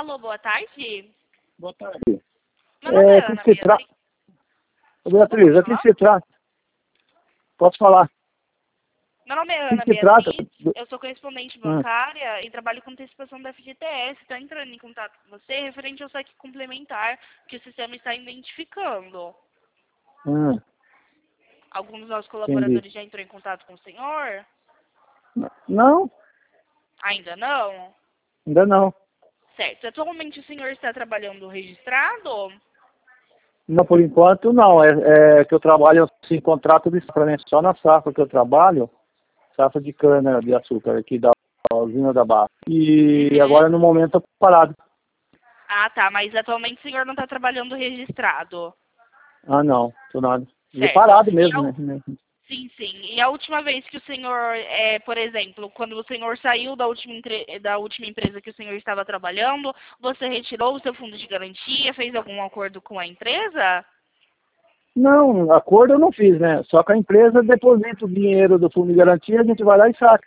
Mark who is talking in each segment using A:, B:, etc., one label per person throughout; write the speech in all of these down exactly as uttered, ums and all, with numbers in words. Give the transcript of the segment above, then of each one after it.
A: Alô, boa tarde.
B: Boa tarde.
A: Meu nome é,
B: É,
A: Ana
B: que se trata?
A: Beatriz.
B: Beatriz, a que se trata? Posso falar?
A: Meu nome é
B: O que
A: Ana
B: se trata?
A: Beatriz, eu sou correspondente
B: Hum,
A: bancária e trabalho com antecipação da F G T S. Estou entrando em contato com você referente ao saque complementar que o sistema está identificando.
B: hum,
A: Alguns dos nossos
B: entendi.
A: colaboradores já entrou em contato com o senhor?
B: Não,
A: Ainda não?
B: ainda não.
A: Certo. Atualmente o senhor está trabalhando registrado?
B: Não, por enquanto não. É, é que eu trabalho assim, contrato de safra, né? Só na safra que eu trabalho, safra de cana de açúcar aqui da usina da Barra. E
A: Uhum.
B: agora no momento eu tô parado.
A: Ah, tá. Mas atualmente o senhor não está trabalhando registrado.
B: Ah, não, tô nada. E
A: Certo.
B: parado
A: E a,
B: mesmo,
A: u-
B: né?
A: sim, sim. E a última vez que o senhor, é, por exemplo, quando o senhor saiu da última, entre- da última empresa que o senhor estava trabalhando, você retirou o seu fundo de garantia, fez algum acordo com a empresa?
B: Não, acordo eu não fiz, né? Só que a empresa deposita o dinheiro do fundo de garantia, a gente vai lá e saca.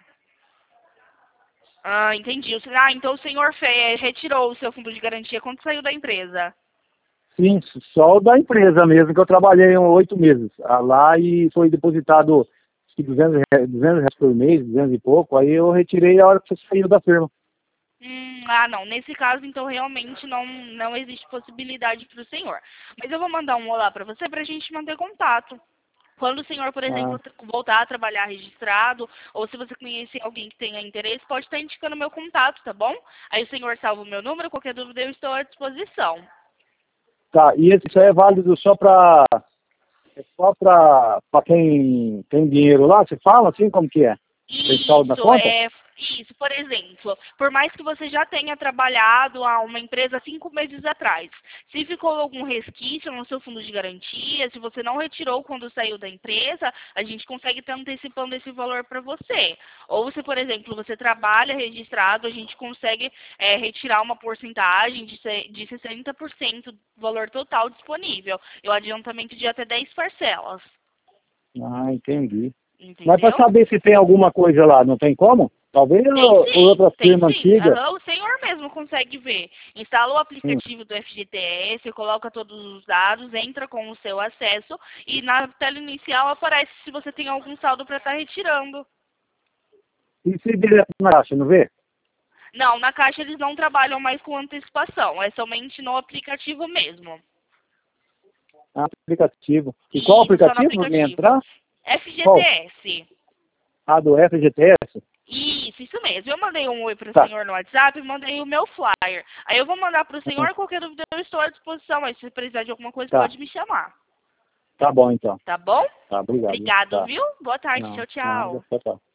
A: Ah, entendi. O sen- Ah, então o senhor fe- retirou o seu fundo de garantia quando saiu da empresa.
B: Sim, só o da empresa mesmo, que eu trabalhei há oito meses ah, lá e foi depositado acho que duzentos reais, duzentos reais por mês, duzentos e pouco, aí eu retirei a hora que você saiu da firma.
A: Hum, ah, não. Nesse caso, então, realmente não, não existe possibilidade para o senhor. Mas eu vou mandar um olá para você para a gente manter contato. Quando o senhor, por
B: Ah,
A: exemplo, tra- voltar a trabalhar registrado, ou se você conhecer alguém que tenha interesse, pode estar indicando meu contato, tá bom? Aí o senhor salva o meu número, qualquer dúvida eu estou à disposição.
B: tá, e esse- isso aí é válido só para é só para quem tem dinheiro lá, você fala assim, como que é? Tem saldo na
A: Isso,
B: conta?
A: é isso, por exemplo, por mais que você já tenha trabalhado a uma empresa cinco meses atrás, se ficou algum resquício no seu fundo de garantia, se você não retirou quando saiu da empresa, a gente consegue estar antecipando esse valor para você. Ou se, por exemplo, você trabalha registrado, a gente consegue é, retirar uma porcentagem de, se- de sessenta por cento do valor total disponível. E o adiantamento de até dez parcelas.
B: Ah, entendi. Mas para
A: Entendeu?
B: saber se tem alguma coisa lá, não tem como? Talvez
A: Tem
B: o-
A: sim,
B: outra
A: tem
B: firma
A: sim.
B: antiga.
A: Aham, o senhor mesmo consegue ver. Instala o
B: Hum.
A: aplicativo do F G T S, coloca todos os dados, entra com o seu acesso e na tela inicial aparece se você tem algum saldo para estar retirando.
B: E se direto na caixa, não vê?
A: Não, na Caixa eles não trabalham mais com antecipação, é somente no aplicativo mesmo.
B: Ah, aplicativo. E qual
A: Isso, só no
B: aplicativo para
A: aplicativo.
B: entrar? Qual?
A: F G T S.
B: Ah, do F G T S?
A: Isso, isso mesmo. Eu mandei um oi para o
B: Tá.
A: senhor no WhatsApp e mandei o meu flyer. Aí eu vou mandar para o
B: Ah,
A: senhor, qualquer dúvida eu estou à disposição. Mas se precisar de alguma coisa,
B: tá.
A: pode me chamar.
B: Tá bom, então.
A: Tá bom?
B: Tá, obrigado.
A: Obrigado,
B: Tá.
A: viu? Boa tarde.
B: Não,
A: Tchau, tchau.
B: nada, tchau, tchau.